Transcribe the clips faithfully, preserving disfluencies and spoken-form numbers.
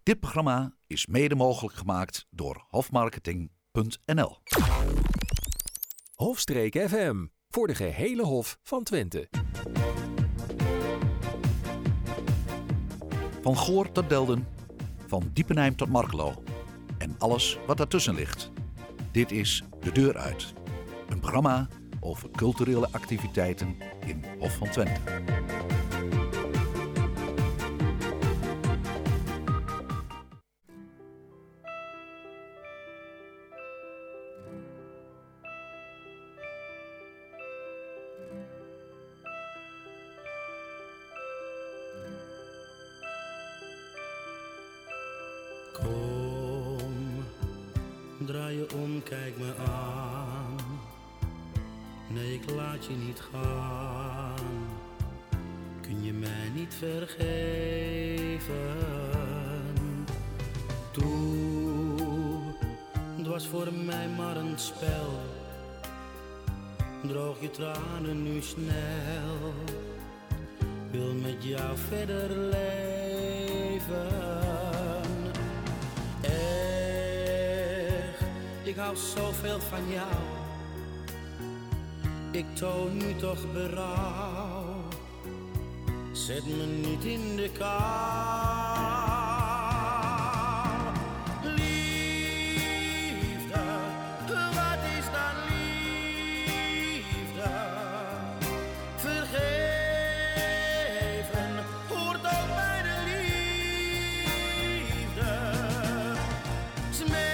Dit programma is mede mogelijk gemaakt door hofmarketing punt n l. Hofstreek F M, voor de gehele Hof van Twente. Van Goor tot Delden, van Diepenheim tot Markelo en alles wat daartussen ligt. Dit is De Deur Uit, een programma over culturele activiteiten in Hof van Twente. Draai je om, kijk me aan. Nee, ik laat je niet gaan. Kun je mij niet vergeven? Toe, het was voor mij maar een spel. Droog je tranen nu snel. Wil met jou verder leven. Ik hou zoveel van jou. Ik toon nu toch berouw. Zet me niet in de kou. Liefde, wat is dan liefde? Vergeven hoort ook bij de liefde. Smeek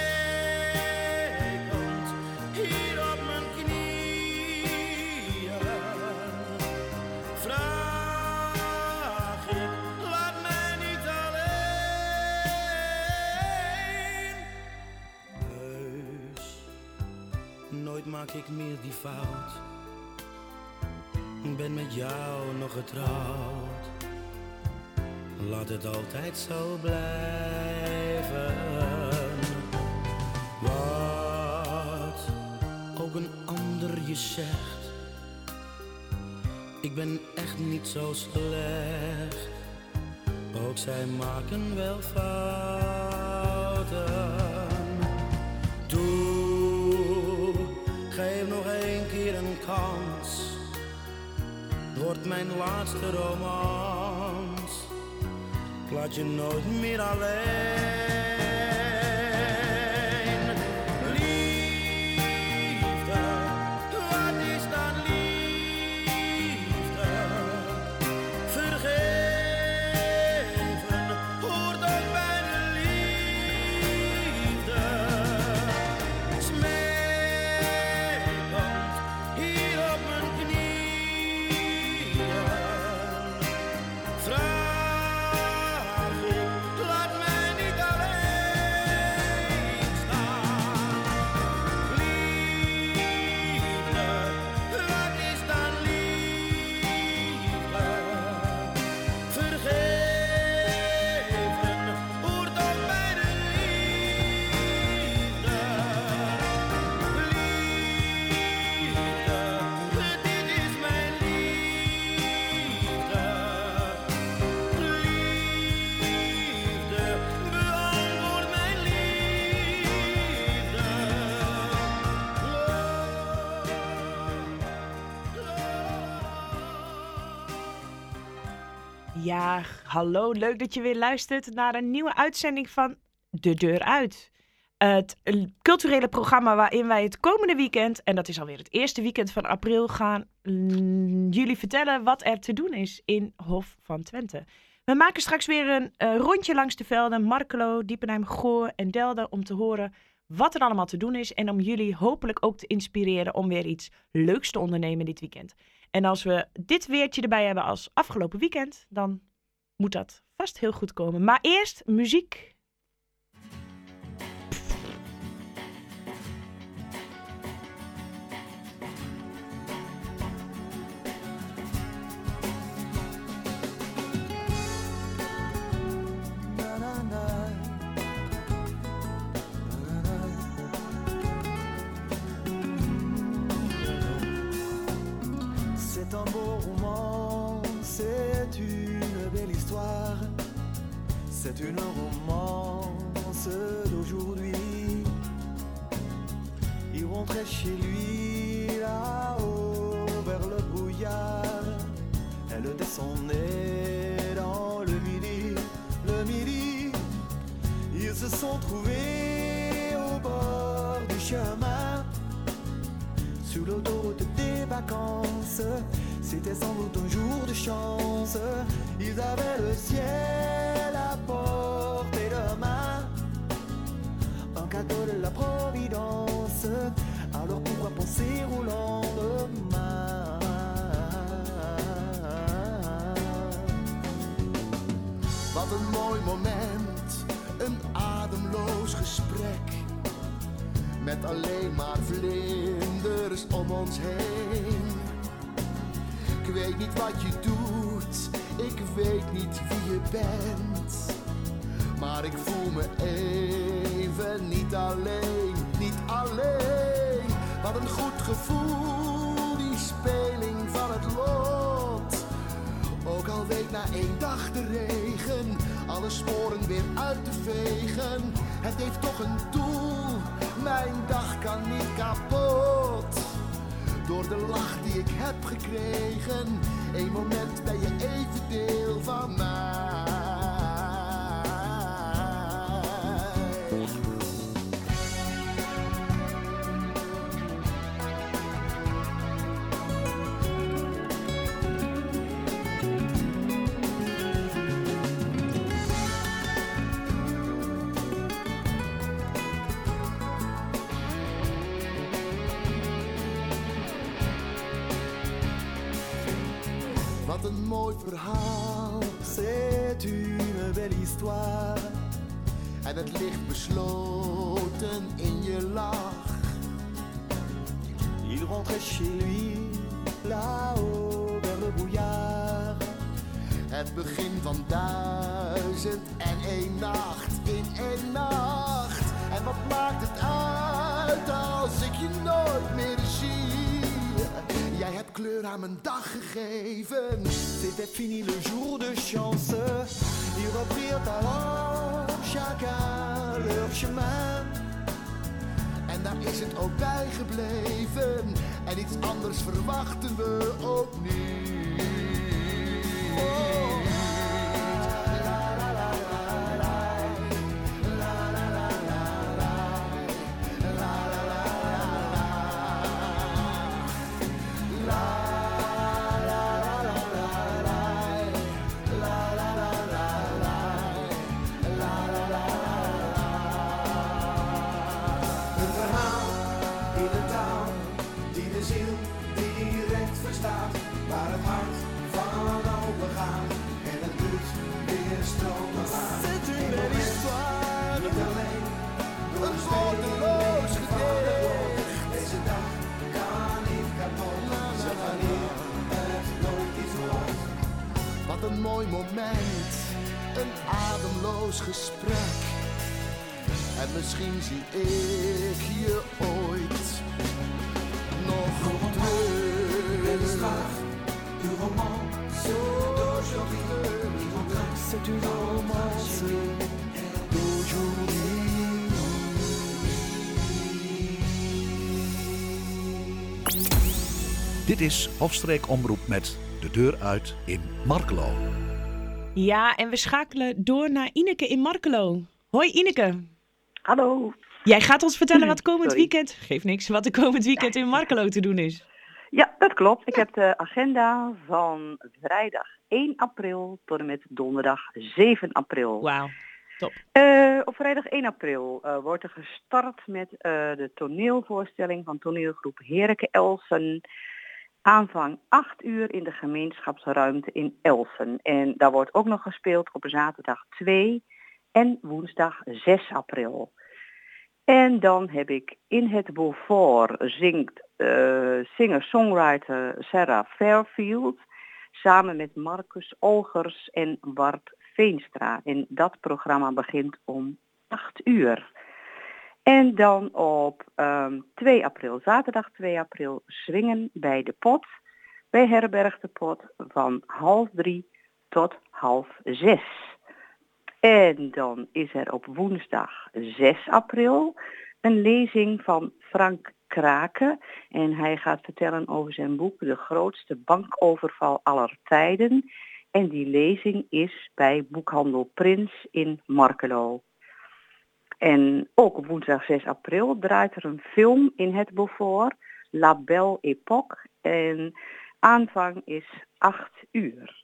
maak ik meer die fout. Ik ben met jou nog getrouwd. Laat het altijd zo blijven. Wat ook een ander je zegt. Ik ben echt niet zo slecht. Ook zij maken wel fouten. Geef nog één keer een kans. Wordt mijn laatste romans. Ik laat je nooit meer alleen. Liefde, wat is dan liefde? Vergeven hoort ook bij de liefde. Smeek Ja, hallo. Leuk dat je weer luistert naar een nieuwe uitzending van De Deur Uit. Het culturele programma waarin wij het komende weekend, en dat is alweer het eerste weekend van april, gaan mm, jullie vertellen wat er te doen is in Hof van Twente. We maken straks weer een uh, rondje langs de velden, Markelo, Diepenheim, Goor en Delden, om te horen wat er allemaal te doen is en om jullie hopelijk ook te inspireren om weer iets leuks te ondernemen dit weekend. En als we dit weertje erbij hebben als afgelopen weekend, dan moet dat vast heel goed komen. Maar eerst muziek. C'est un beau roman, c'est une belle histoire. C'est une romance d'aujourd'hui. Il rentrait chez lui là-haut vers le brouillard. Elle descendait dans le midi, le midi. Ils se sont trouvés au bord du chemin, sur l'autoroute des vacances. C'était sans doute un jour de chance. Ils avaient le ciel à portée de main, un cadeau de la Providence. Alors pourquoi penser au lendemain? Wat een mooi moment, een ademloos gesprek, met alleen maar vlinders om ons heen. Ik weet niet wat je doet, ik weet niet wie je bent, maar ik voel me even niet alleen, niet alleen. Wat een goed gevoel, die speling van het lot. Ook al week na één dag de regen alle sporen weer uit te vegen. Het heeft toch een doel, mijn dag kan niet kapot. Door de lach die ik heb gekregen, één moment ben je even deel van mij. Wat een mooi verhaal, c'est une belle histoire. En het ligt besloten in je lach. Il rentrait chez lui, là-haut vers le brouillard. Het begin van duizend en één nacht in één nacht. En wat maakt het uit als ik je nooit meer zie? Jij hebt kleur aan mijn dag gegeven. C'était fini le jour de chance. Ils reprirent alors chacun leur chemin. En daar is het ook bij gebleven. En iets anders verwachten we ook niet. Oh. Een mooi moment, een ademloos gesprek. En misschien zie ik je ooit nog terug. Une romance d'aujourd'hui. C'est une romance d'aujourd'hui. Dit is Hofstreek Omroep met De Deur Uit in Markelo. Ja, en we schakelen door naar Ineke in Markelo. Hoi Ineke. Hallo. Jij gaat ons vertellen wat komend Sorry. weekend, geeft niks, wat er komend weekend in Markelo te doen is. Ja, dat klopt. Ik heb de agenda van vrijdag één april tot en met donderdag zeven april. Wauw, top. Uh, op vrijdag één april uh, wordt er gestart met uh, de toneelvoorstelling van toneelgroep Hereke Elsen. Aanvang acht uur in de gemeenschapsruimte in Elsen. En daar wordt ook nog gespeeld op zaterdag twee en woensdag zes april. En dan heb ik in het Beaufort zingt uh, singer-songwriter Sarah Fairfield samen met Marcus Olgers en Bart Veenstra. En dat programma begint om acht uur. En dan op um, twee april, zaterdag twee april, swingen bij de Pot, bij Herberg de Pot, van half drie tot half zes. En dan is er op woensdag zes april een lezing van Frank Krake. En hij gaat vertellen over zijn boek De grootste bankoverval aller tijden. En die lezing is bij boekhandel Prins in Markelo. En ook op woensdag zes april draait er een film in het Beaufort, La Belle Époque. En aanvang is acht uur.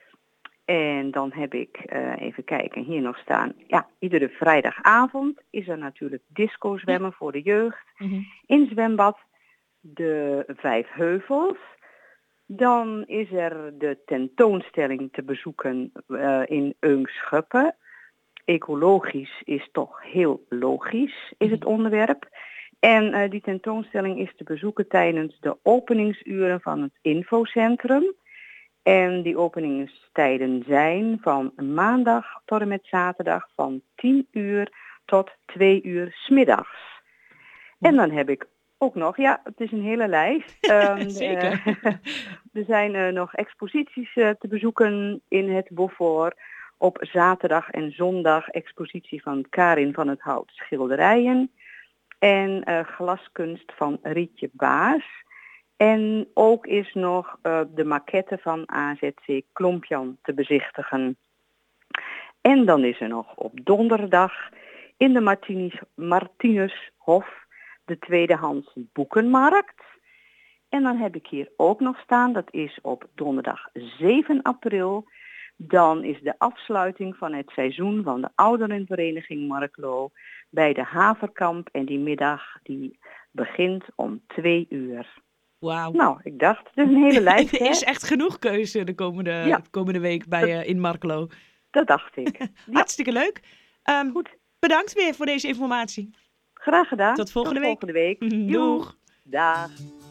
En dan heb ik, uh, even kijken, hier nog staan. Ja, iedere vrijdagavond is er natuurlijk disco zwemmen voor de jeugd. Mm-hmm. In zwembad de Vijf Heuvels. Dan is er de tentoonstelling te bezoeken uh, in Eungschuppen. Ecologisch is toch heel logisch, is het onderwerp. En uh, die tentoonstelling is te bezoeken tijdens de openingsuren van het infocentrum. En die openingstijden zijn van maandag tot en met zaterdag van tien uur tot twee uur 's middags. En dan heb ik ook nog, ja, het is een hele lijst. Um, Zeker. Uh, er zijn uh, nog exposities uh, te bezoeken in het Beaufort. Op zaterdag en zondag expositie van Karin van het Hout schilderijen. En uh, glaskunst van Rietje Baas. En ook is nog uh, de maquette van A Z C Klompjan te bezichtigen. En dan is er nog op donderdag in de Martinus, Martinushof de tweedehands boekenmarkt. En dan heb ik hier ook nog staan, dat is op donderdag zeven april. Dan is de afsluiting van het seizoen van de ouderenvereniging Marklo bij de Haverkamp. En die middag die begint om twee uur. Wauw. Nou, ik dacht, het is een hele lijst. Er is echt genoeg keuze de komende, Ja. komende week bij, uh, in Markelo. Dat dacht ik. Ja, Hartstikke leuk. Um, goed. Bedankt weer voor deze informatie. Graag gedaan. Tot volgende Tot week. volgende week. Doeg. Dag.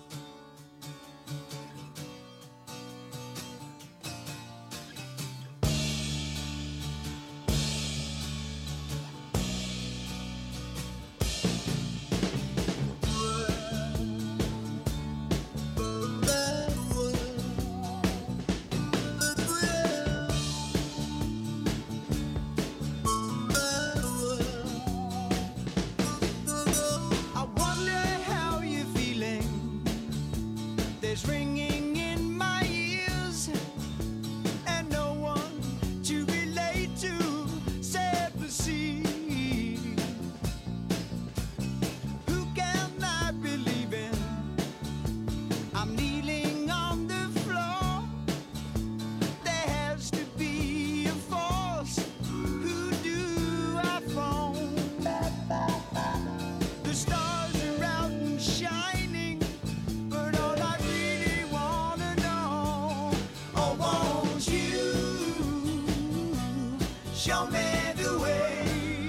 Show me the way.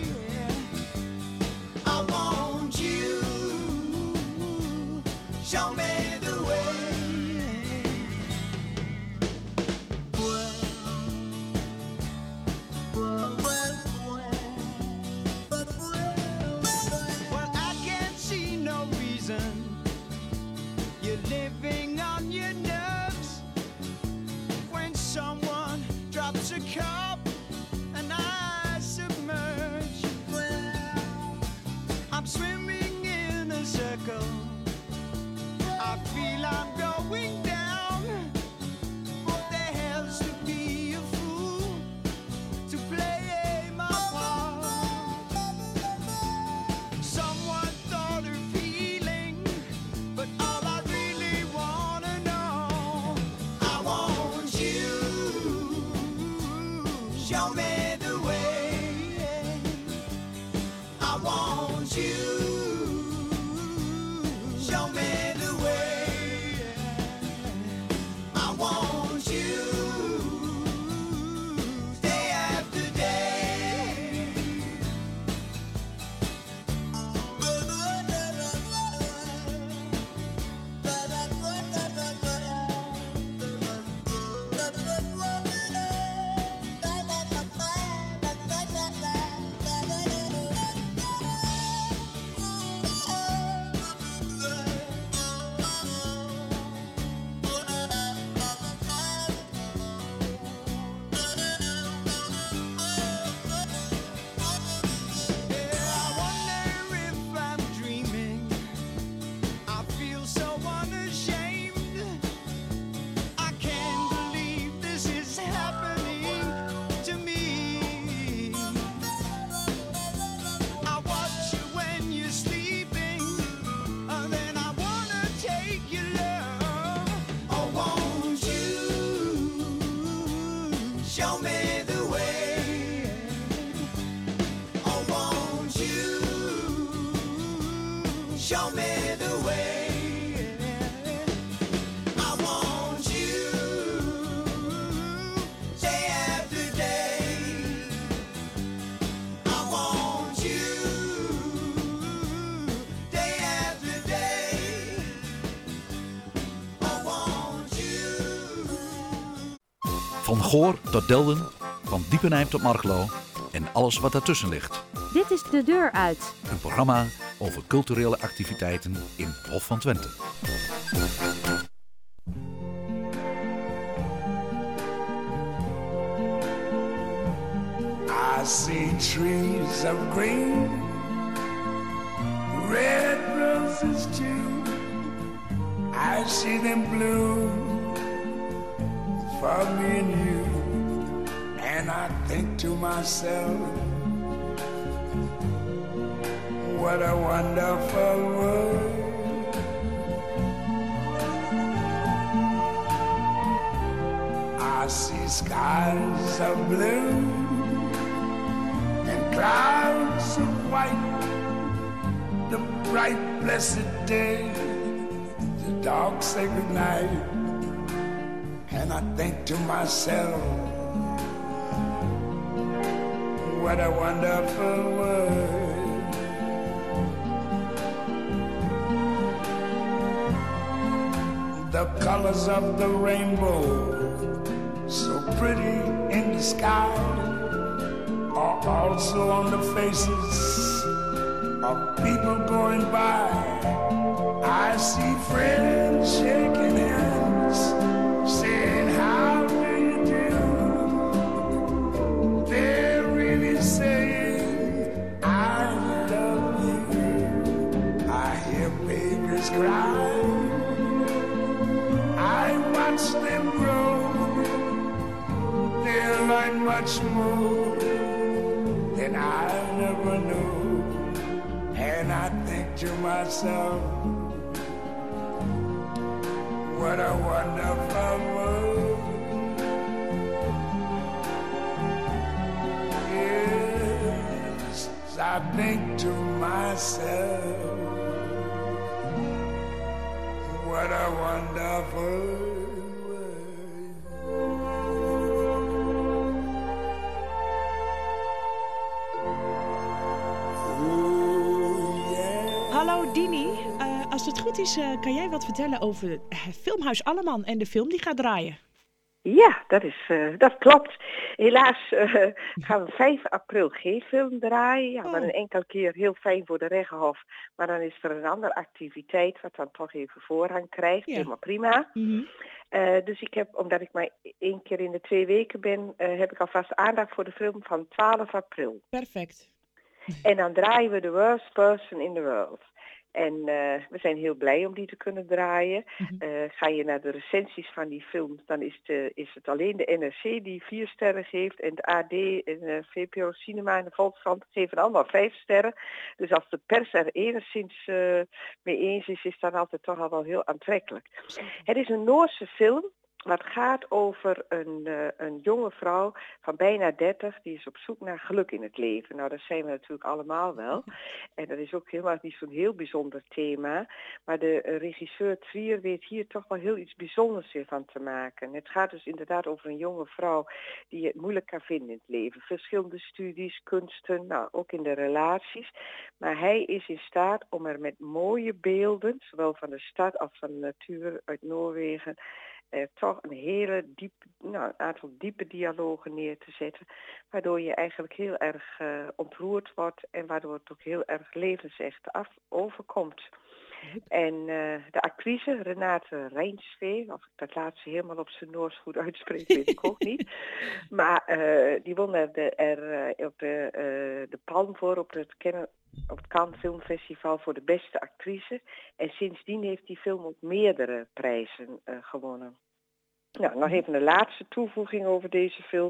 I want you. Show me the way. Well, I can't see no reason you're living on your nerves when someone drops a cup and I submerge. show me the way. I want you day after day. I want you day after day. I want you. Van Goor tot Delden, van Diepenheim tot Markelo en alles wat daartussen ligt. Dit is De Deur Uit. Een programma over culturele activiteiten in Hof van Twente. I see trees of green, red roses too. I see them bloom for me and you. And I think to myself, what a wonderful world. I see skies of blue and clouds of white, the bright blessed day, the dark sacred night. And I think to myself, what a wonderful world. The colors of the rainbow, so pretty in the sky, are also on the faces of people going by. I see friends shaking hands, saying, how do you do? They're really saying, I love you. I hear babies cry, I watch them grow. They'll learn much more than I never knew. And I think to myself, what a wonderful world. Yes, I think to myself, what a wonderful world. Oh, yeah. Hallo Dini, uh, als het goed is uh, kan jij wat vertellen over uh, Filmhuis Alleman en de film die gaat draaien? Ja, dat, is, uh, dat klopt. Helaas uh, gaan we vijf april geen film draaien. Ja, maar een enkele keer heel fijn voor de Reggenhof. Maar dan is er een andere activiteit wat dan toch even voorrang krijgt. Ja. Helemaal prima. Mm-hmm. Uh, dus ik heb, omdat ik maar één keer in de twee weken ben, uh, heb ik alvast aandacht voor de film van twaalf april. Perfect. En dan draaien we The Worst Person in the World. En uh, we zijn heel blij om die te kunnen draaien. Uh, ga je naar de recensies van die films, dan is, de, is het alleen de N R C die vier sterren geeft. En de A D en de V P R O Cinema en de Volkskrant geven allemaal vijf sterren. Dus als de pers er enigszins uh, mee eens is, is dat altijd toch al wel heel aantrekkelijk. Het is een Noorse film. Wat gaat over een, uh, een jonge vrouw van bijna dertig, die is op zoek naar geluk in het leven. Nou, dat zijn we natuurlijk allemaal wel. En dat is ook helemaal niet zo'n heel bijzonder thema. Maar de uh, regisseur Trier weet hier toch wel heel iets bijzonders weer van te maken. Het gaat dus inderdaad over een jonge vrouw die het moeilijk kan vinden in het leven. Verschillende studies, kunsten, nou, ook in de relaties. Maar hij is in staat om er met mooie beelden, zowel van de stad als van de natuur uit Noorwegen, Uh, toch een hele diep, nou, een aantal diepe dialogen neer te zetten, waardoor je eigenlijk heel erg uh, ontroerd wordt en waardoor het ook heel erg levensecht af overkomt. En uh, de actrice Renate Reinsvee, of ik dat laatste helemaal op zijn Noors goed uitspreek, weet ik ook niet. Maar uh, die won er, de, er uh, op de, uh, de palm voor op het, Ken- op het Cannes Filmfestival voor de beste actrice. En sindsdien heeft die film ook meerdere prijzen uh, gewonnen. Nou, nog even een laatste toevoeging over deze film.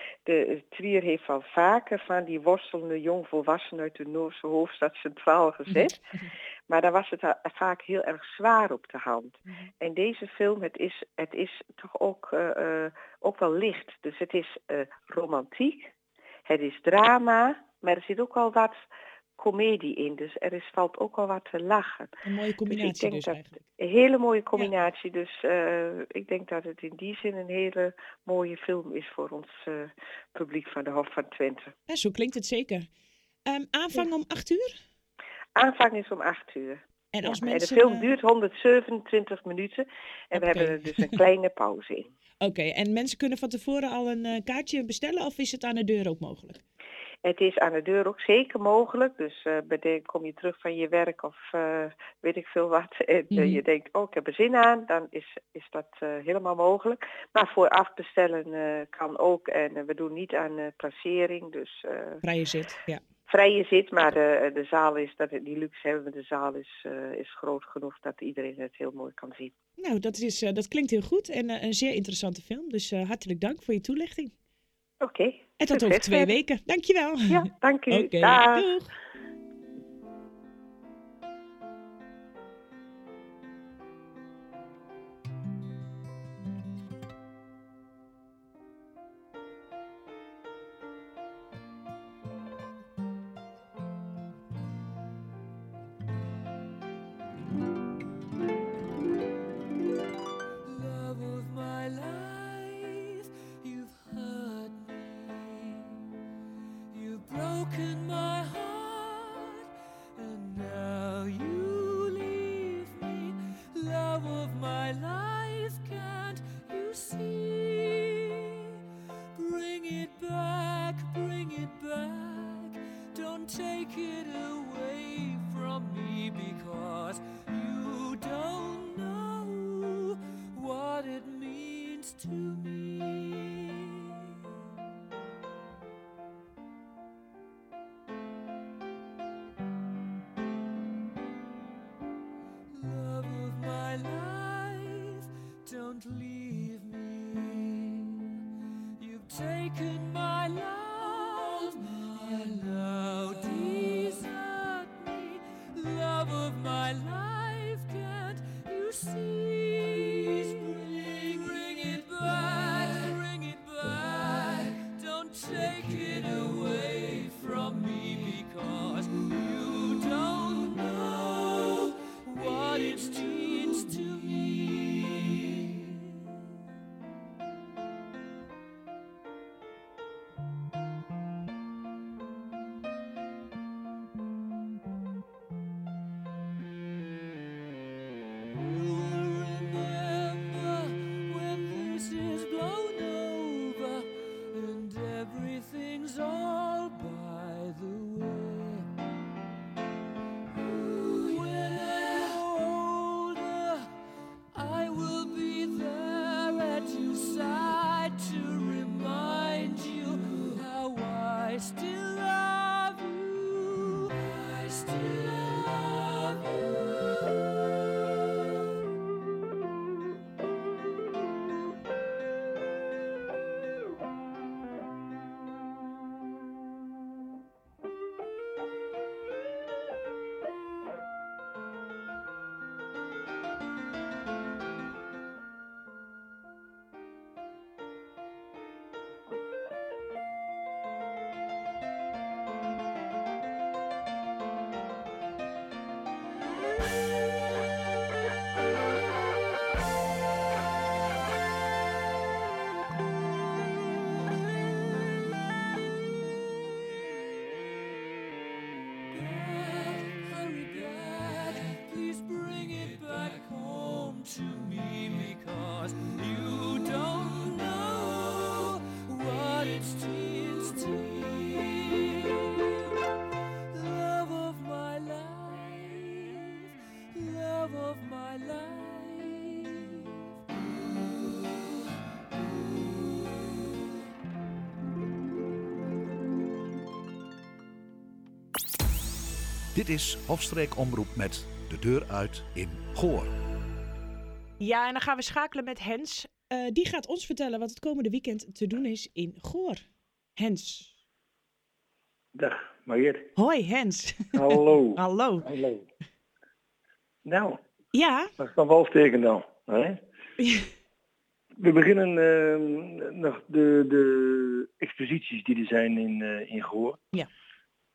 De Trier heeft al vaker van die worstelende jongvolwassenen uit de Noorse hoofdstad centraal gezet. Maar daar was het vaak heel erg zwaar op de hand. En deze film, het is, het is toch ook, uh, uh, ook wel licht. Dus het is uh, romantiek, het is drama, maar er zit ook al wat comedie in. Dus er is, valt ook al wat te lachen. Een mooie combinatie dus, dus, ik denk dus dat eigenlijk. Een hele mooie combinatie. Ja. Dus uh, ik denk dat het in die zin een hele mooie film is voor ons uh, publiek van de Hof van Twente. Ja, zo klinkt het zeker. Um, aanvang ja. om acht uur? Aanvang is om acht uur. En, als ja, mensen, en de film duurt honderdzevenentwintig minuten. En okay. we hebben er dus een kleine pauze in. Oké, okay, en mensen kunnen van tevoren al een uh, kaartje bestellen of is het aan de deur ook mogelijk? Het is aan de deur ook zeker mogelijk. Dus uh, bedenk, kom je terug van je werk of uh, weet ik veel wat. En uh, mm-hmm. je denkt, oh ik heb er zin aan. Dan is, is dat uh, helemaal mogelijk. Maar vooraf bestellen uh, kan ook. En uh, we doen niet aan uh, placering. Dus, uh, vrije zit, ja. Vrije zit, maar de, de zaal is, dat die luxe hebben, de zaal is, uh, is groot genoeg dat iedereen het heel mooi kan zien. Nou, dat, is, uh, dat klinkt heel goed en uh, een zeer interessante film. Dus uh, hartelijk dank voor je toelichting. Oké. Okay, en tot over twee verder. weken. Dankjewel. Ja, dank u. Oké, okay, doeg. Dit is Hofstreek Omroep met De Deur Uit in Goor. Ja, en dan gaan we schakelen met Hens. Uh, die gaat ons vertellen wat het komende weekend te doen is in Goor. Hens. Dag, Mariette. Hoi, Hens. Hallo. Hallo. Hallo. Nou. Ja? Dat is dan wel steken dan. Hè? We beginnen uh, nog de, de exposities die er zijn in, uh, in Goor. Ja.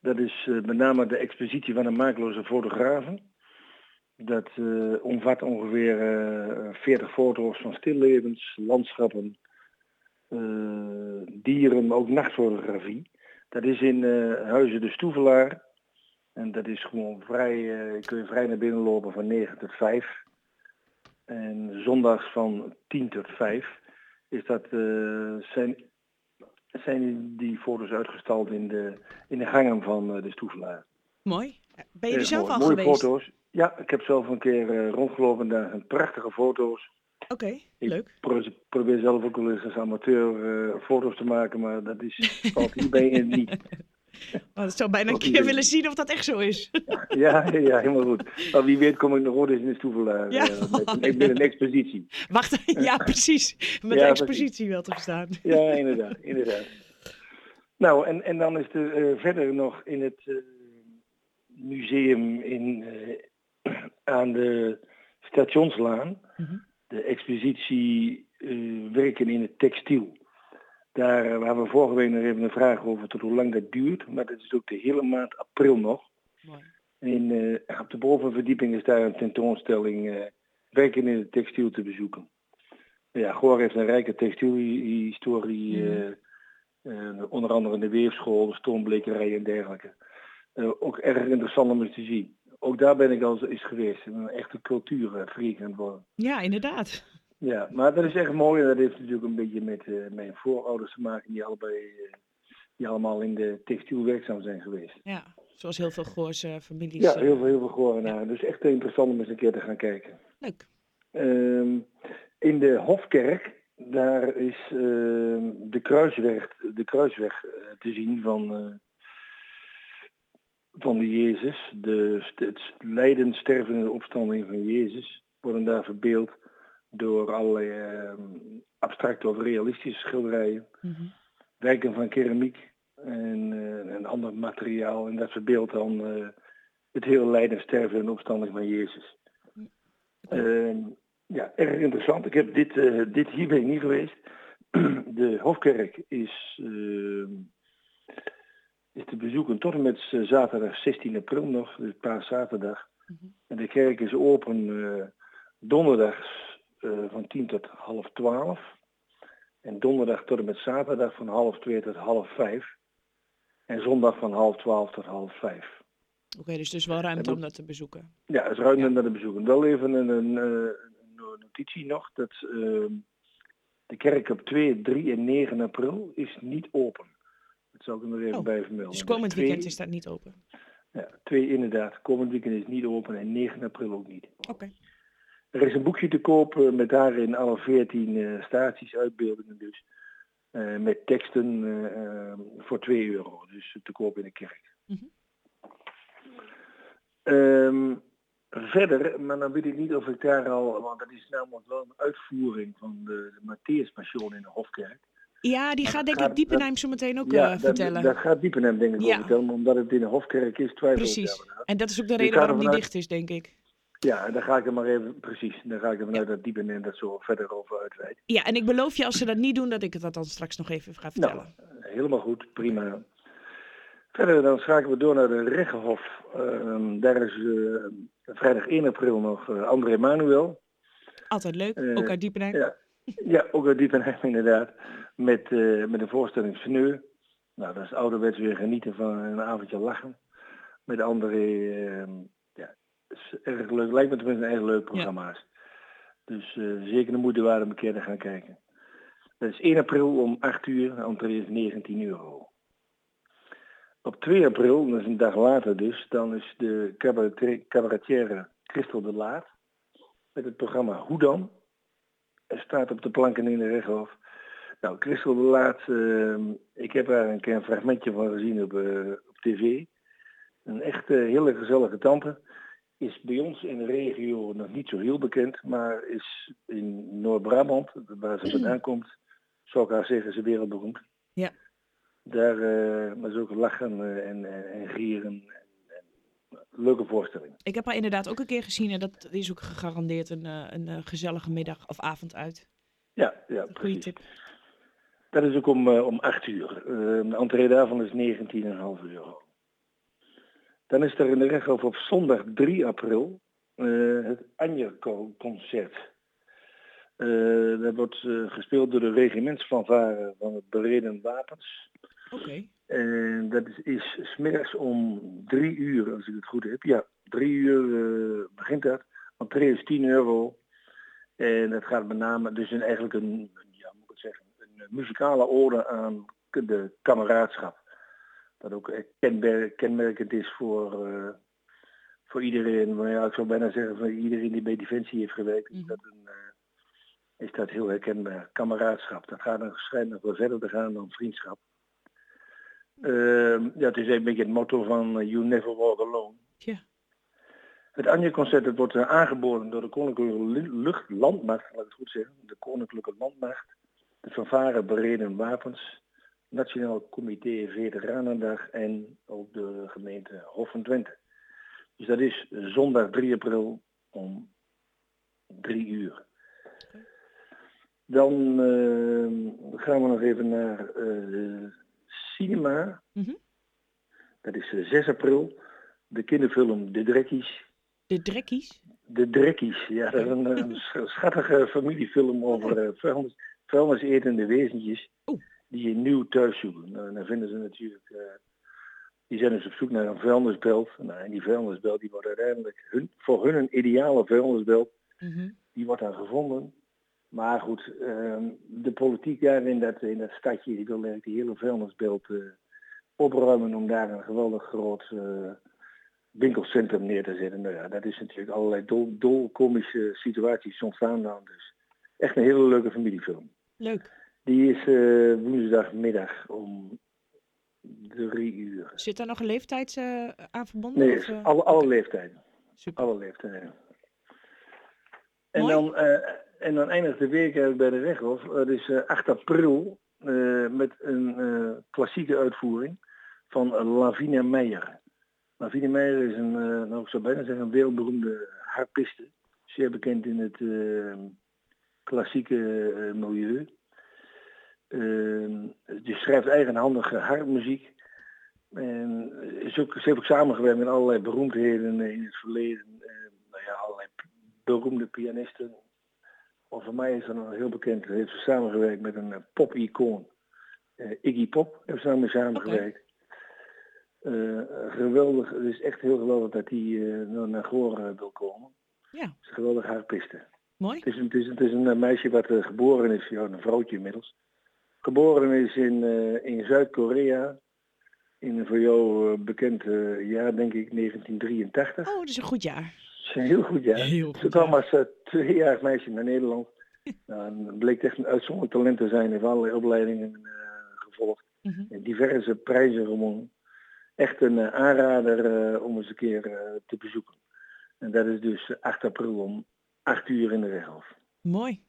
Dat is uh, met name de expositie van een maakloze fotografen. Dat uh, omvat ongeveer uh, veertig foto's van stillevens, landschappen, uh, dieren, maar ook nachtfotografie. Dat is in uh, Huizen de Stoevelaar. En dat is gewoon vrij, uh, kun je vrij naar binnen lopen van negen tot vijf. En zondags van tien tot vijf is dat, uh, zijn, zijn die foto's uitgestald in de, in de gangen van uh, de Stoevelaar. Mooi. Ben je er zelf mooi. al Mooie geweest? Foto's. Ja, ik heb zelf een keer uh, rondgelopen. Daar zijn prachtige foto's. Oké, okay, leuk. Ik pro- probeer zelf ook wel eens als amateur uh, foto's te maken, maar dat is valt hierbij in niet. Oh, dat zou bijna een keer willen zien of dat echt zo is. Ja, ja, helemaal goed. Maar wie weet kom ik nog ooit eens in de Stoevelaar. Ja. Uh, met, met, met een expositie. Wacht, ja precies. Met ja, de expositie precies. Wel te verstaan. Ja, inderdaad, inderdaad. Nou, en, en dan is er uh, verder nog in het uh, museum in, uh, aan de Stationslaan, mm-hmm. de expositie uh, werken in het textiel. Daar uh, hebben we vorige week nog even een vraag over tot hoe lang dat duurt, maar dat is ook de hele maand april nog. Mooi. En uh, op de bovenverdieping is daar een tentoonstelling uh, werken in het textiel te bezoeken. Ja, Goor heeft een rijke textielhistorie, mm-hmm. uh, uh, onder andere de weefschool, de stoomblekerij en dergelijke. Uh, ook erg interessant om eens te zien. Ook daar ben ik al eens geweest. Een echte cultuurfreak aan het worden. Ja, inderdaad. Ja, maar dat is echt mooi. En dat heeft natuurlijk een beetje met uh, mijn voorouders te maken. Die, allebei, uh, die allemaal in de textiel werkzaam zijn geweest. Ja, zoals heel veel Goorse families. Ja, heel veel, heel veel Goorenaren. Ja. Dus echt interessant om eens een keer te gaan kijken. Leuk. Um, in de Hofkerk, daar is uh, de kruisweg, de kruisweg uh, te zien van... Uh, van de Jezus, de, het lijden, sterven en de opstanding van Jezus worden daar verbeeld door allerlei uh, abstracte of realistische schilderijen, mm-hmm. werken van keramiek en, uh, en ander materiaal en dat verbeeldt dan uh, het hele lijden, sterven en opstanding van Jezus. Uh, ja, erg interessant. Ik heb dit, uh, dit hier ben ik niet geweest. De Hofkerk is... Uh, is te bezoeken tot en met zaterdag zestien april nog, dus paaszaterdag. Mm-hmm. En de kerk is open uh, donderdags uh, van tien tot half twaalf. En donderdag tot en met zaterdag van half twee tot half vijf. En zondag van half twaalf tot half vijf. Oké, okay, dus dus wel ruimte en, om dat te bezoeken. Ja, het is ruimte om dat te bezoeken. Wel even een, een, een, een notitie nog, dat uh, de kerk op twee, drie en negen april is niet open. Dat zal ik er nog even oh, bij vermelden. Dus komend twee, weekend is dat niet open? Ja, twee inderdaad. Komend weekend is niet open en negen april ook niet. Oké. Okay. Er is een boekje te koop uh, met daarin alle veertien uh, staties, uitbeeldingen dus. Uh, met teksten uh, uh, voor twee euro. Dus te koop in de kerk. Mm-hmm. Um, verder, maar dan weet ik niet of ik daar al... Want dat is namelijk wel een uitvoering van de, de Matthäus-passion in de Hofkerk. Ja, die gaat denk ik Diepenheim zo meteen ook ja, uh, vertellen. Dat, dat gaat Diepenheim denk ik ja. ook vertellen, omdat het in de Hofkerk is, twijfel ik Precies, en dat is ook de reden waarom die dicht is, denk ik. Ja, daar ga ik er maar even, precies, daar ga ik er vanuit ja. dat Diepenheim dat zo verder over uitweidt. Ja, en ik beloof je als ze dat niet doen, dat ik het dat dan straks nog even ga vertellen. Nou, helemaal goed, prima. Okay. Verder dan schakelen we door naar de Reggenhof. Uh, daar is uh, vrijdag één april nog uh, André Manuel. Altijd leuk, uh, ook uit Diepenheim. Ja, ja, ook uit Diepenheim inderdaad. Met, uh, met een voorstelling Sneu. Nou, dat is ouderwets weer genieten van een avondje lachen. Met André, uh, ja, is erg leuk. Lijkt me tenminste een erg leuk programma's. Ja. Dus uh, zeker de moeite waard om een keer te gaan kijken. Dat is één april om acht uur, de entree is negentien euro. Op twee april, dat is een dag later dus, dan is de cabaretière Christel de Laat met het programma Hoe dan? Er staat op de planken in de Reggenhof. Nou, Christel de Laat, uh, ik heb daar een keer een fragmentje van gezien op, uh, op tv. Een echt uh, hele gezellige tante. Is bij ons in de regio nog niet zo heel bekend, maar is in Noord-Brabant, waar ze vandaan komt, zou ik haar zeggen, ze wereldberoemd. Ja. Daar uh, was ook lachen uh, en, en, en gieren. En, en, leuke voorstelling. Ik heb haar inderdaad ook een keer gezien en dat is ook gegarandeerd een, een, een gezellige middag of avond uit. Ja, ja. Goeie tip. Dat is ook om, uh, om acht uur. Uh, de entree daarvan is negentien komma vijf euro. Dan is er in de Rechthof op zondag drie april uh, het Anjerco-concert. Uh, dat wordt uh, gespeeld door de regimentsfanfare van het Bereden Wapens. Oké. Okay. En dat is, is 's middags om drie uur, als ik het goed heb. Ja, drie uur uh, begint dat. Entree is tien euro. En dat gaat met name dus in eigenlijk een, ja, moet ik zeggen, een muzikale ode aan de kameraadschap. Dat ook kenmerk, kenmerkend is voor, uh, voor iedereen. Maar ja, ik zou bijna zeggen voor iedereen die bij Defensie heeft gewerkt. Mm-hmm. Is, dat een, uh, is dat heel herkenbaar. Kameraadschap. Dat gaat dan schijnt nog wel verder te gaan dan vriendschap. Uh, ja, het is een beetje het motto van uh, You Never Walk Alone. Yeah. Het Anje-concert wordt uh, aangeboden door de Koninklijke Luchtlandmacht, laat ik het goed zeggen. De Koninklijke Landmacht, de fanfare Bereden Wapens, Nationaal Comité Veteranendag en ook de gemeente Hof van Twente. Dus dat is zondag drie april om drie uur. Dan uh, gaan we nog even naar uh, de cinema. Mm-hmm. Dat is uh, zes april. De kinderfilm De Drekkies. De Drekkies? De Drekkies, ja. Dat is een, een schattige familiefilm over uh, vuilnis, vuilnisetende wezentjes. Oeh. Die een nieuw thuis zoeken. Nou, dan vinden ze natuurlijk... Uh, die zijn dus op zoek naar een vuilnisbelt. Nou, en die vuilnisbelt die wordt uiteindelijk hun, voor hun een ideale vuilnisbelt. Mm-hmm. Die wordt dan gevonden. Maar goed, uh, de politiek daar in dat, in dat stadje, die wil eigenlijk die hele vuilnisbelt uh, opruimen om daar een geweldig groot uh, winkelcentrum neer te zetten. Nou ja, dat is natuurlijk allerlei dol, dolkomische situaties ontstaan dan. Dus echt een hele leuke familiefilm. Leuk. Die is uh, woensdagmiddag om drie uur. Zit daar nog een leeftijd uh, aan verbonden? Nee, of, uh... alle, alle leeftijden. Super. Alle leeftijden. En dan, uh, en dan eindigt de week bij de Rechthof. Dat is uh, acht april uh, met een uh, klassieke uitvoering van uh, Lavinia Meijer. Lavinia Meijer is een, uh, nou ik zou bijna zeggen, een wereldberoemde harpiste. Zeer bekend in het uh, klassieke uh, milieu. Uh, die schrijft eigenhandige harpmuziek. En is ook, ze heeft ook samengewerkt met allerlei beroemdheden in het verleden. Uh, nou ja, allerlei beroemde pianisten. Of voor mij is dat nog heel bekend. Heeft ze samengewerkt met een uh, pop-icoon. Uh, Iggy Pop heeft ze daarmee samengewerkt. Okay. Uh, geweldig. Het is echt heel geweldig dat hij uh, naar Goor uh, wil komen. Ja. Het is een geweldig harpiste. Mooi. Het is, het is, het is een meisje wat uh, geboren is, ja, een vrouwtje inmiddels. Geboren is in, uh, in Zuid-Korea. In een voor jou uh, bekend uh, jaar, denk ik, negentien drieëntachtig. Oh, dat is een goed jaar. Dat is een heel goed jaar. Heel goed Ze kwam als uh, tweejarig meisje naar Nederland. Nou, en bleek echt een uitzonderlijk talent te zijn. Heeft allerlei opleidingen uh, gevolgd. Mm-hmm. En diverse prijzen gewonnen. Echt een uh, aanrader uh, om eens een keer uh, te bezoeken. En dat is dus acht april om acht uur in de Rechthof. Mooi.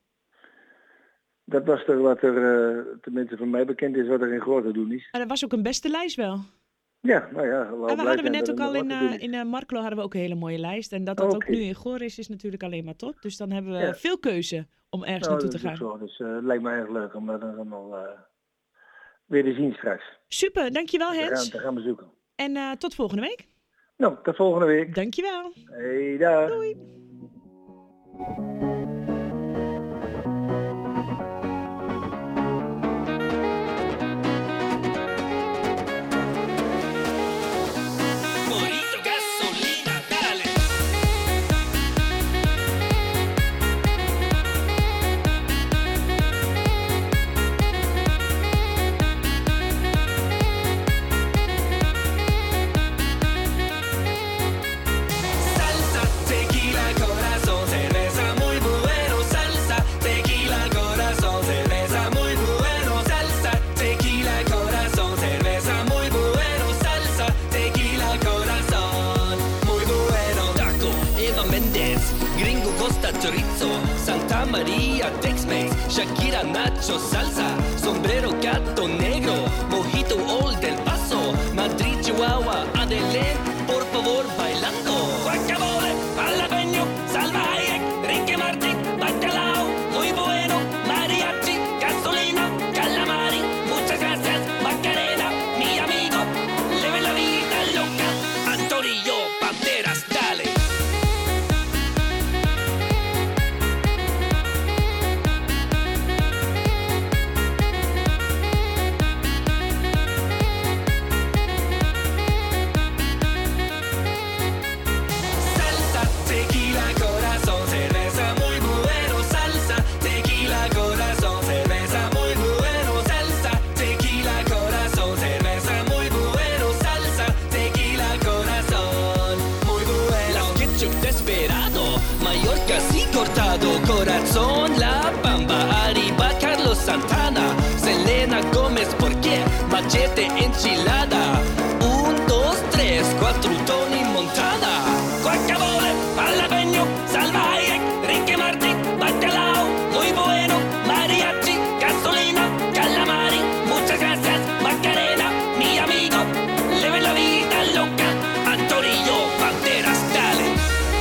Dat was er wat er, uh, tenminste van mij bekend is, wat er in Goor te doen is. Maar dat was ook een beste lijst wel. Ja, nou ja. En we hadden we net ook al in, uh, in uh, Marklo hadden we ook een hele mooie lijst. En dat dat okay. ook nu in Goor is, is natuurlijk alleen maar top. Dus dan hebben we ja. veel keuze om ergens nou, naartoe te gaan. Zo. Dus uh, het lijkt me erg leuk om dat dan allemaal uh, weer te zien straks. Super, dankjewel Hens. We gaan, we gaan bezoeken. En uh, tot volgende week. Nou, tot volgende week. Dankjewel. Hey, dag. Doei. María, Tex-Mex, Shakira, Nacho, salsa, sombrero, gato negro, mojito, Old del Paso, Madrid, Chihuahua, Adelén, por favor, bailando. Guacamole, jalapeño, salvaje, Ricky Martin, bacalao, muy bueno, mariachi, gasolina, calamari, muchas gracias, Macarena, mi amigo, leve la vida loca, Antori. Ronaldo, corazón, La Bamba, arriba Carlos Santana, Selena Gomez, ¿por qué? Machete, enchilada, un, dos, tres, cuatro, Tony Montana, guacamole, jalapeño, Salma Hayek, Ricky Martin, bacalao, muy bueno, mariachi, gasolina, calamari, muchas gracias, Macarena, mi amigo, leve la vida loca, Antorillo, Banderas, dale.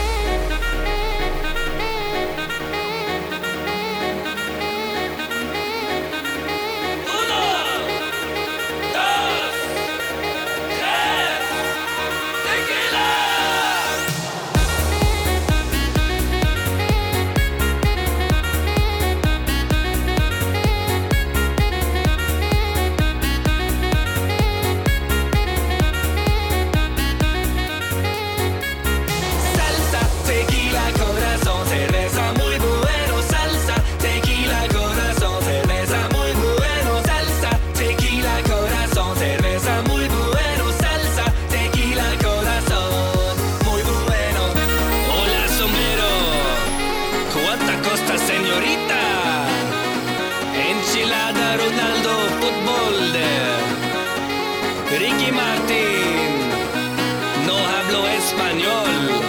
Ricky Martin, no hablo español.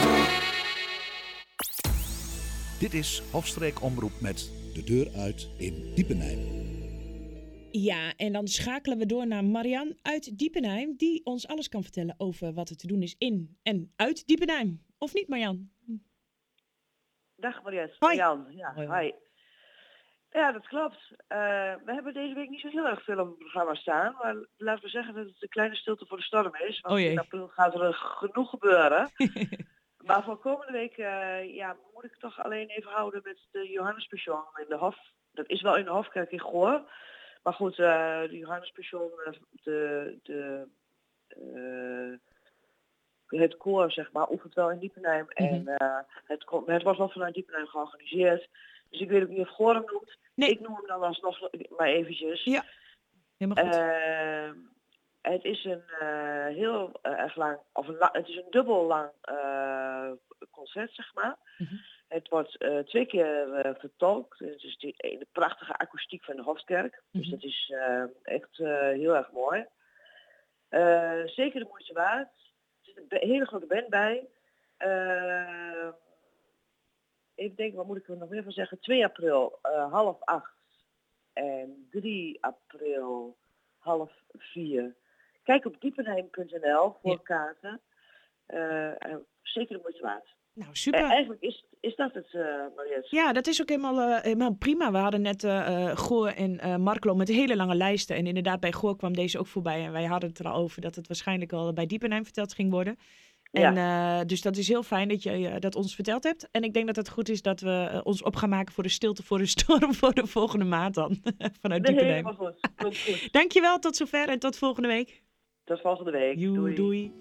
Dit is Hofstreek Omroep met De Deur Uit in Diepenheim. Ja, en dan schakelen we door naar Marian uit Diepenheim, die ons alles kan vertellen over wat er te doen is in en uit Diepenheim. Of niet, Marian? Dag Marian. Hoi. Marian. Ja, hoi, hoi. hoi. Ja, dat klopt. Uh, we hebben deze week niet zo heel erg veel op het programma staan. Maar laten we zeggen dat het een kleine stilte voor de storm is. Want oh in april gaat er genoeg gebeuren. Maar voor komende week uh, ja, moet ik toch alleen even houden met de Johannespassion in de Hof. Dat is wel in de Hofkerk in Goor. Maar goed, uh, de Johannespassion, de, de, uh, het koor zeg maar, oefent wel in Diepenheim. Mm-hmm. En uh, het, het was wel vanuit Diepenheim georganiseerd. Dus ik weet ook niet of Goor hem noemt. Nee. Ik noem hem dan alsnog maar eventjes. Ja, helemaal goed. Uh, het is een uh, heel uh, erg lang, of een la- het is een dubbel lang uh, concert, zeg maar. Mm-hmm. Het wordt uh, twee keer uh, vertolkt. Het is die, de prachtige akoestiek van de Hofkerk. Mm-hmm. Dus dat is uh, echt uh, heel erg mooi. Uh, zeker de moeite waard. Er zit een hele grote band bij. Uh, Even denken, wat moet ik er nog meer van zeggen? twee april uh, half acht en drie april half vier. Kijk op diepenheim punt n l voor ja. kaarten. Uh, uh, zeker de moeite waard. Nou, super. Uh, eigenlijk is, is dat het, uh, Mariette. Ja, dat is ook helemaal, uh, helemaal prima. We hadden net uh, Goor en uh, Marklo met hele lange lijsten. En inderdaad, bij Goor kwam deze ook voorbij. En wij hadden het er al over dat het waarschijnlijk al bij Diepenheim verteld ging worden. En ja. uh, dus dat is heel fijn dat je uh, dat ons verteld hebt. En ik denk dat het goed is dat we uh, ons op gaan maken voor de stilte voor de storm voor de volgende maand dan. Vanuit nee, Diepenheim. Helemaal goed. Goed, goed. Dankjewel, tot zover en tot volgende week. Tot volgende week. Joe, doei. doei.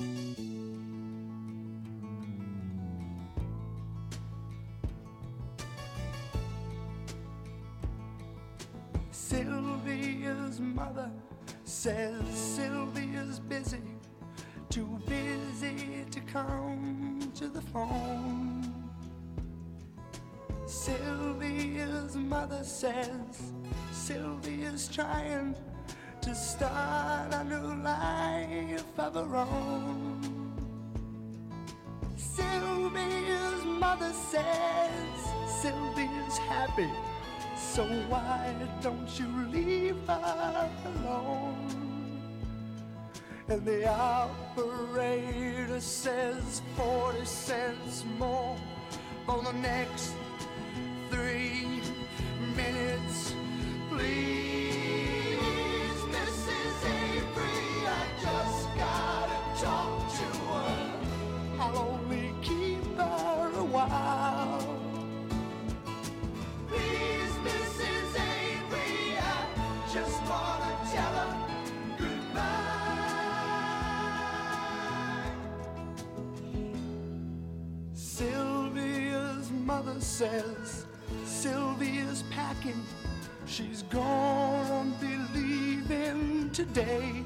Sylvia's mother says Sylvia's busy. Too busy to come to the phone. Sylvia's mother says Sylvia's trying to start a new life of her own. Sylvia's mother says Sylvia's happy, so why don't you leave her alone? And the operator says forty cents more for the next three minutes. Please, Missus Avery, I just gotta talk to her. I'll only keep her a while. Please, Missus Avery, I just wanna tell her goodbye. Sylvia's mother says Sylvia's packing. She's gonna be leaving today.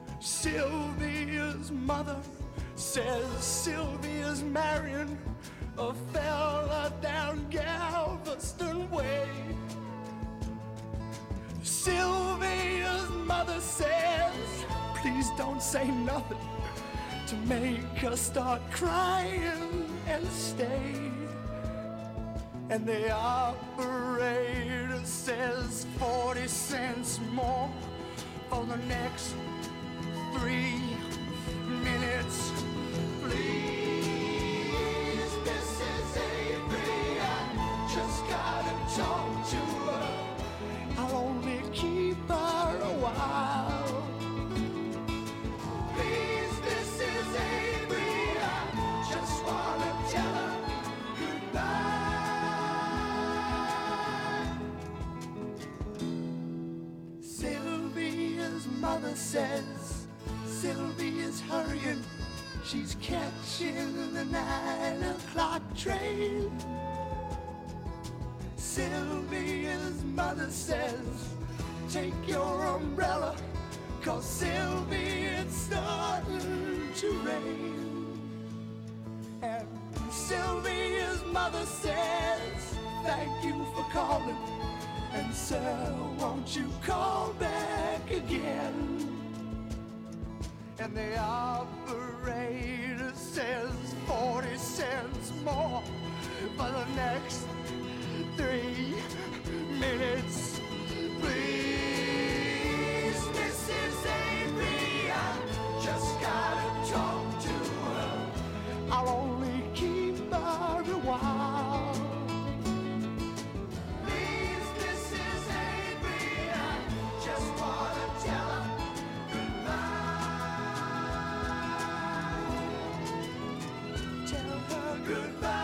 Sylvia's mother says Sylvia's marrying a fella down Galveston Way. Sylvia's mother says, please don't say nothing to make her start crying and stay. And the operator says forty cents more for the next three minutes. Please, Missus Avery, I just gotta talk to her. I'll only keep her a while. Please, Missus Avery, I just wanna tell her goodbye. Sylvia's mother says Sylvia's hurrying. She's catching the nine o'clock train. Sylvia's mother says, take your umbrella, 'cause Sylvia, it's starting to rain. And Sylvia's mother says, thank you for calling. And sir, won't you call back again? And the operator says forty cents more for the next three minutes. Please, Missus Avery, I just gotta talk to her. I'll only keep her a while. Please, Missus Avery, I just wanna tell her goodbye. Tell her goodbye.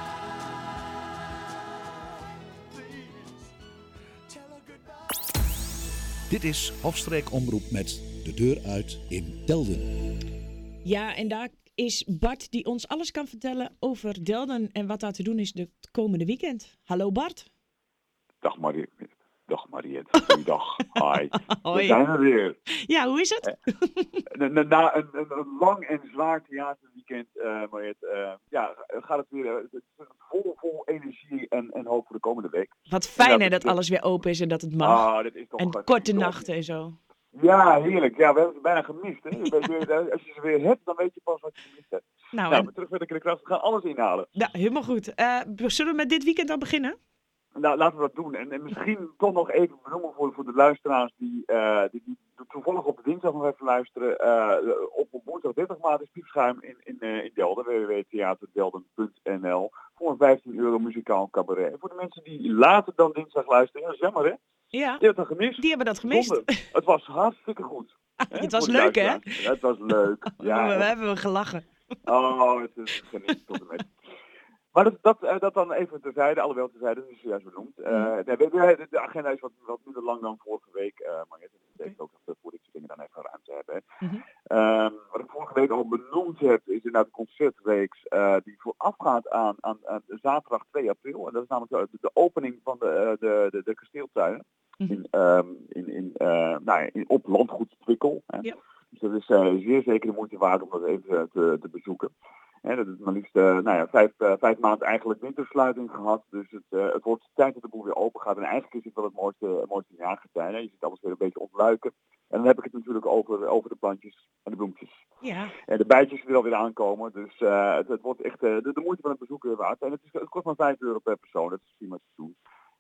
Dit is Hofstreek Omroep met De Deur Uit in Delden. Ja, en daar is Bart die ons alles kan vertellen over Delden en wat daar te doen is het komende weekend. Hallo Bart. Dag Marie. Dag Mariette. Goeiedag. Hi. Hoi. We zijn er weer. Ja, hoe is het? Na, na, na een, een, een lang en zwaar theaterweekend, uh, Mariette, uh, ja, gaat het weer uh, vol, vol energie en, en hoop voor de komende week. Wat fijn hè, dat dat alles weer open is en dat het mag. Ah, dat is toch, en uh, korte toch, nachten en zo. Ja, heerlijk. Ja, we hebben het bijna gemist. Hè. Als je ze weer hebt, dan weet je pas wat je gemist hebt. Nou, nou en... terug met de kracht. We gaan alles inhalen. Ja, helemaal goed. Uh, zullen we met dit weekend al beginnen? Nou, laten we dat doen. En, en misschien toch nog even benoemen voor, voor de luisteraars die, uh, die, die toevallig op de dinsdag nog even luisteren. Uh, op, op woensdag dertig maart is Piepschuim in, in, uh, in Delden, w w w punt theaterdelden punt n l, voor een vijftien euro muzikaal cabaret. En voor de mensen die later dan dinsdag luisteren, ja, dat is jammer hè? Ja, die hebben dat gemist. Die hebben dat gemist. Zonde. Het was hartstikke goed. Hè, het was leuk hè? Het was leuk. Ja, we, we hebben gelachen. Oh, het is geniet tot en met. Maar dat, dat, uh, dat dan even terzijde, alhoewel terzijde, dat is zojuist benoemd. Uh, mm. de, de, de agenda is wat, wat minder lang dan vorige week, uh, maar het betekent ook dat we voor dit soort dingen dan even ruimte hebben. Mm-hmm. Um, wat ik vorige week al benoemd heb, is inderdaad de concertreeks uh, die voorafgaat aan, aan, aan zaterdag twee april. En dat is namelijk de, de opening van de, uh, de, de, de kasteeltuinen mm-hmm. in, um, in, in, uh, nou, in, op landgoed Twickel. Hè. Yep. Dus dat is uh, zeer zeker de moeite waard om dat even te, te bezoeken. He, dat is maar liefst uh, nou ja, vijf, uh, vijf maanden eigenlijk wintersluiting gehad. Dus het, uh, het wordt tijd dat de boel weer open gaat. En eigenlijk is het wel het mooiste, het mooiste jaargetij. Je ziet alles weer een beetje ontluiken. En dan heb ik het natuurlijk over, over de plantjes en de bloempjes. Ja. En de bijtjes die er alweer aankomen. Dus uh, het, het wordt echt uh, de, de moeite van het bezoeken weer waard. En het, is, het kost maar vijf euro per persoon. Dat is prima te doen.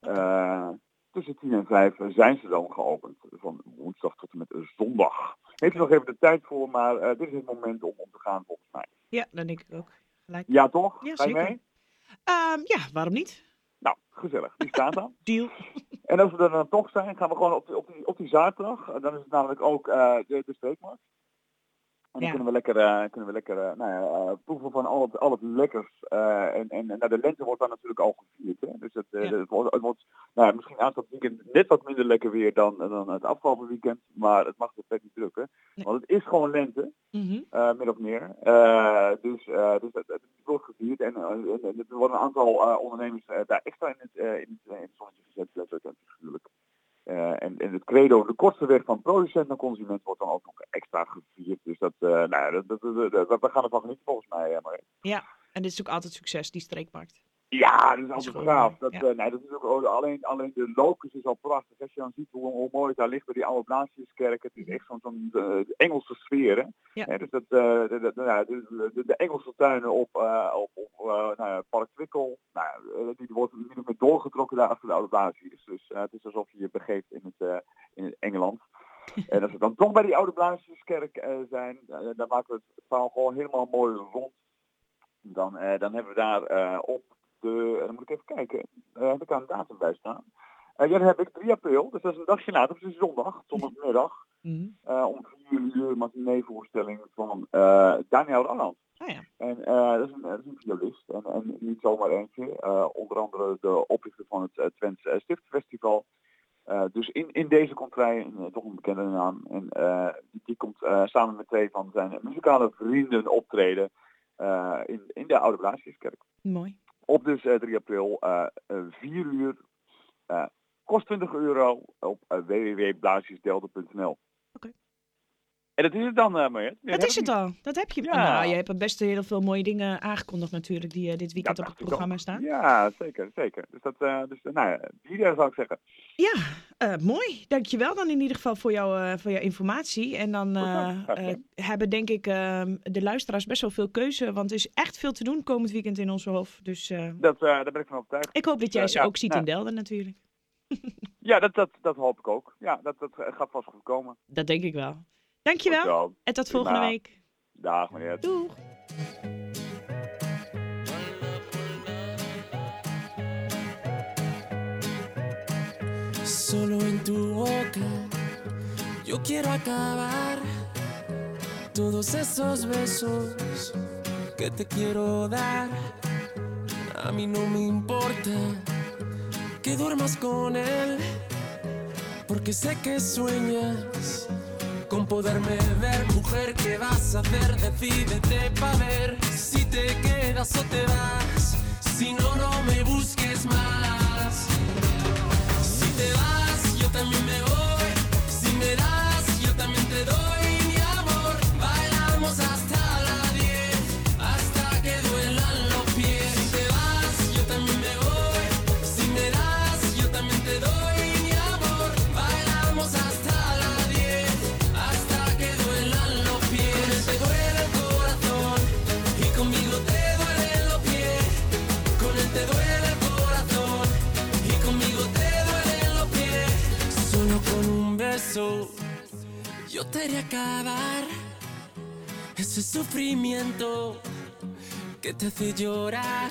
Uh, tussen tien en vijf zijn ze dan geopend. Van woensdag tot en met zondag. Heeft u nog even de tijd voor, maar uh, dit is het moment om, om te gaan volgens mij. Ja, dat denk ik ook. Gelijk. Ja, toch? Ja, Ga je zeker. mee? Um, ja, waarom niet? Nou, gezellig. Die staat dan. Deal. En als we er dan toch zijn, gaan we gewoon op die, op die, op die zaterdag. Dan is het namelijk ook uh, de, de streekmarkt. En dan ja. kunnen we lekker, uh, kunnen we lekker uh, nou ja, uh, proeven van al het, al het lekkers. Uh, en en nou, de lente wordt dan natuurlijk al gevierd. Hè? Dus het, uh, ja. het wordt, het wordt nou ja, misschien aanstaand weekend net wat minder lekker weer dan, dan het afgelopen weekend. Maar het mag de pret niet drukken. Nee. Want het is gewoon lente, mm-hmm. uh, min of meer. Uh, dus uh, dus het, het wordt gevierd. En uh, er worden een aantal uh, ondernemers uh, daar extra in het, uh, in het, uh, in het zonnetje gezet. Letterlijk en figuurlijk. Uh, en, en het credo, de kortste weg van producent naar consument, wordt dan ook nog extra gevierd. Dus dat, uh, nou ja, dat, dat, dat, dat, we gaan ervan genieten volgens mij. Uh, maar. Ja. En dit is ook altijd succes, die streekmarkt. Ja, dat is altijd gewoon, gaaf. Dat, ja. uh, nee, dat is ook alleen, alleen de locus is al prachtig. Als je dan ziet hoe, hoe mooi het daar ligt bij die oude Blasiuskerk. Het is echt zo'n zo'n uh, Engelse sfeer. Hè? Ja. Hè, dus dat, uh, de, de, de, de, de, de Engelse tuinen op, uh, op, op uh, nou ja, Park Twickel. Nou, uh, die wordt min of meer doorgetrokken daar achter de oude Blasius. Dus uh, het is alsof je je begeeft in het, uh, in het Engeland. En als we dan toch bij die oude Blasiuskerk uh, zijn, uh, dan maken we het verhaal gewoon helemaal mooi rond. Dan, uh, dan hebben we daar uh, op de, dan moet ik even kijken, uh, heb ik daar een datum bij staan. Uh, ja, dan heb ik drie april, dus dat is een dagje later, dus zondag, zondagmiddag, mm-hmm. uh, om vier uur matinee-voorstelling van uh, Daniel Roland. Oh ja. En uh, dat, is een, dat is een violist, en, en niet zomaar eentje, uh, onder andere de oprichter van het uh, Twents uh, Stiftfestival. Uh, dus in, in deze komt hij, uh, toch een bekende naam, en uh, die, die komt uh, samen met twee van zijn muzikale vrienden optreden uh, in, in de Oude Blasiuskerk. Mooi. Op dus uh, drie april, uh, uh, vier uur, uh, kost twintig euro op uh, w w w punt blasiusdelden punt n l. Oké. Okay. En dat is het dan, uh, Mariette. Dat is het al. Dat heb je. Ja. Nou, je hebt best heel veel mooie dingen aangekondigd natuurlijk die uh, dit weekend ja, op het programma ook. staan. Ja, zeker, zeker. Dus dat, uh, dus, uh, nou ja, die uh, zou ik zeggen. Ja, uh, mooi. Dankjewel dan in ieder geval voor, jou, uh, voor jouw informatie. En dan uh, uh, hebben denk ik uh, de luisteraars best wel veel keuze, want er is echt veel te doen komend weekend in onze hof. Dus uh, dat, uh, daar ben ik van overtuigd. Ik hoop dat jij uh, ze ja, ook ziet nou. in Delden natuurlijk. Ja, dat, dat, dat hoop ik ook. Ja, dat, dat gaat vast goed komen. Dat denk ik wel. Dankjewel. En tot volgende Prima. week. Dag, meneer. Doeg. Solo en tu boca yo quiero acabar todos esos besos que te quiero dar. A mí no me importa que duermas con él, porque sé que sueñas con poderme ver. Mujer, ¿qué vas a hacer? Decídete pa' ver si te quedas o te vas. Si no, no me busques más. Si te vas, yo también me voy. Si me das, yo también te doy mi amor. Bailamos hasta las diez, hasta que duelan los pies. Si te vas, yo también me voy. Si me das, yo también te doy mi amor. Bailamos hasta las diez, hasta que duelan los pies. Con él te duele el corazón y conmigo te duelen los pies. Con él te duele el corazón y conmigo te duelen los pies. Solo con un beso yo te haré acabar ese sufrimiento que te hace llorar.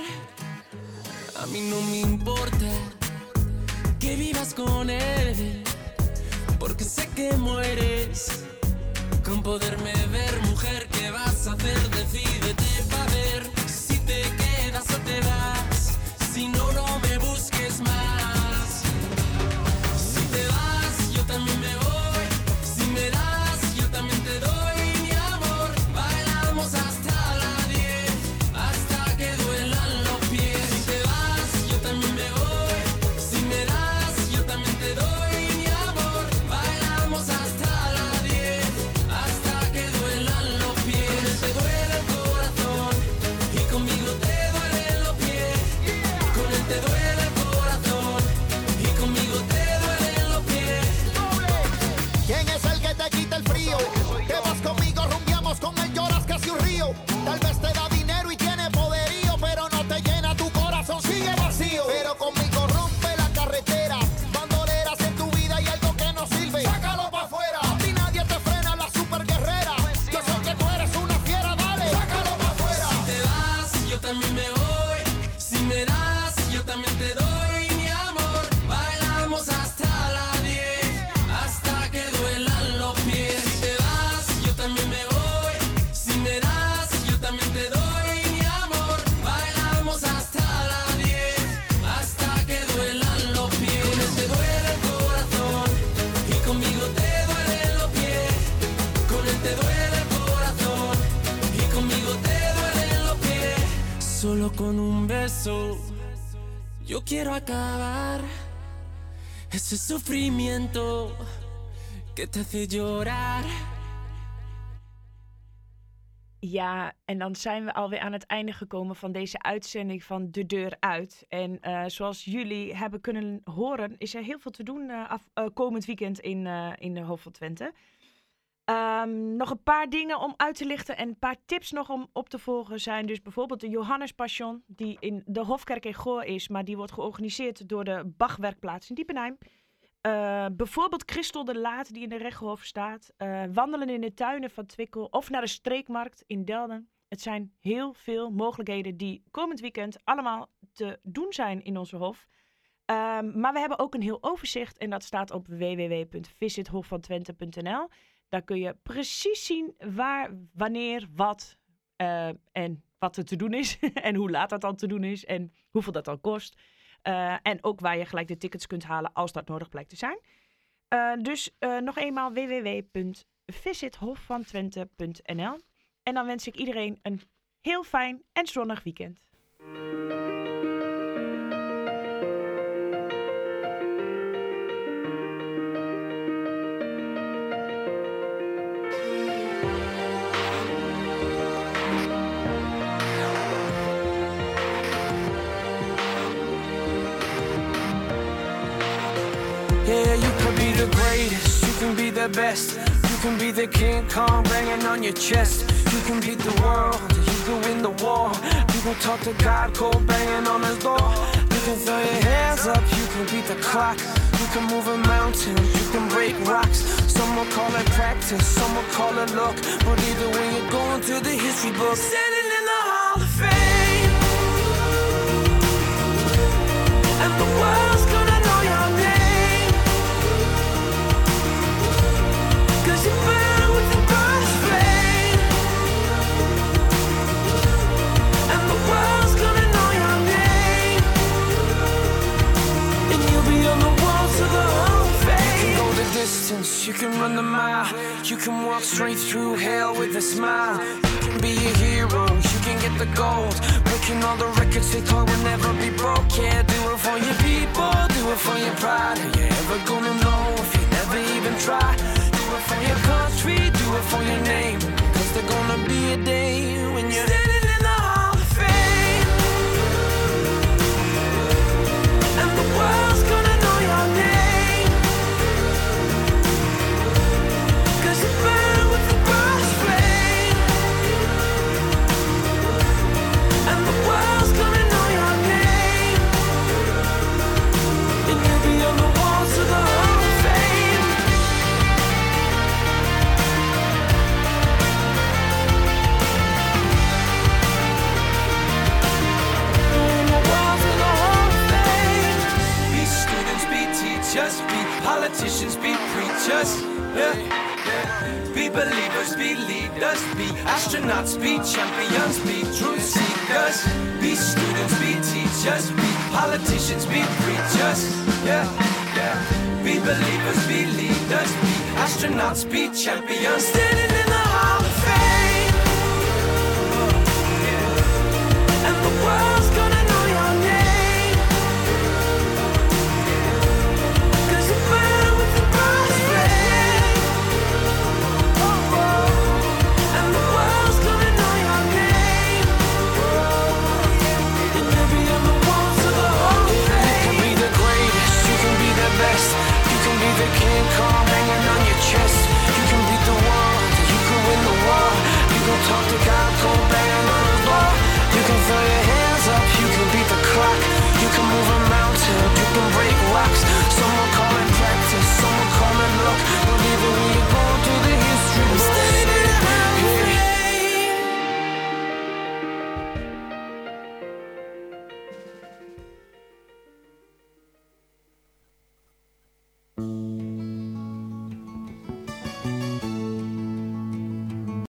A mí no me importa que vivas con él, porque sé que mueres con poderme ver. Mujer, ¿qué vas a hacer? Decídete pa' ver si te quedas o te vas. Si no, no me busques más. Si te vas, yo también me voy. Si me das, yo también te doy mi amor. Bailamos hasta las diez, hasta que duelan los pies. Si te vas, yo también me voy. Si me das, yo también te doy mi amor. Bailamos hasta las diez, hasta que duelan los pies. Con él te duele el corazón y conmigo te duelen los pies. Con él te duele el corazón y conmigo te duelen los pies. ¿Quién es el que te quita el frío? Que vas conmigo, rumbiamos con él, lloras casi un río. Tal vez te da dinero y tiene poderío, pero no te llena tu corazón, sigue vacío. Pero conmigo rompe la carretera, bandoleras en tu vida y algo que no sirve, sácalo pa' afuera. A ti nadie te frena, la super guerrera. Yo sé que tú eres una fiera, dale, sácalo pa' afuera. Si te vas, yo también me voy. Si me das, yo también te doy mi amor. Bailamos hasta las diez, hasta que duelan los pies. Si te vas, yo también me voy. Si me das, yo también te doy mi amor. Bailamos hasta las diez, hasta que duelan los pies. Con él te duele el corazón y conmigo te duelen los pies. Con él te duele el corazón y conmigo te duelen los pies. Solo con un beso yo quiero acabar ese sufrimiento que te hace llorar. Ja, en dan zijn we alweer aan het einde gekomen van deze uitzending van De Deur Uit. En uh, zoals jullie hebben kunnen horen, is er heel veel te doen uh, af, uh, komend weekend in, uh, in de Hof van Twente. Um, nog een paar dingen om uit te lichten en een paar tips nog om op te volgen zijn dus bijvoorbeeld de Johannes Passion, die in de Hofkerk in Goor is, maar die wordt georganiseerd door de Bachwerkplaats in Diepenheim. Uh, bijvoorbeeld Christel de Laat, die in de Rechthof staat. Uh, wandelen in de tuinen van Twickel of naar de Streekmarkt in Delden. Het zijn heel veel mogelijkheden die komend weekend allemaal te doen zijn in onze hof. Um, maar we hebben ook een heel overzicht en dat staat op w w w punt visit hof van twente punt n l. Daar kun je precies zien waar, wanneer, wat uh, en wat er te doen is. En hoe laat dat dan te doen is en hoeveel dat dan kost. Uh, en ook waar je gelijk de tickets kunt halen als dat nodig blijkt te zijn. Uh, dus uh, nog eenmaal w w w punt visit hof van twente punt n l. En dan wens ik iedereen een heel fijn en zonnig weekend. Yeah, you could be the greatest, you can be the best. You can be the King Kong banging on your chest. You can beat the world, you can win the war. You can talk to God, cold banging on his door. You can throw your hands up, you can beat the clock. You can move a mountain, you can break rocks. Some will call it practice, some will call it luck. But either way, you're going to the history book. Standing in the Hall of Fame. And the world's gonna know your name. Cause you burn with the brightest flame. And the world's gonna know your name. And you'll be on the walls of the Hall of Fame. You can go the distance, you can run the mile. You can walk straight through hell with a smile. You can be a hero, you can get the gold. Breaking all the records they thought would never be broke. Yeah, do it for your people, do it for your pride. Are you ever gonna know if you never even try? Do it for your country, do it for your name. Cause there's gonna be a day when you're standing in the Hall of Fame. And the world's gonna know your name. Cause you burn with the brightest flame. And the world's gonna know your name. And you'll be on the walls of the Hall of Fame. On the walls of the Hall of Fame. Be students, be teachers, be politicians, be preachers. Yeah, yeah. Be believers, be leaders, be astronauts, be champions, be truth seekers. Be students, be teachers, be politicians, be preachers. Yeah, yeah. Be believers, be leaders, be astronauts, be champions. Standing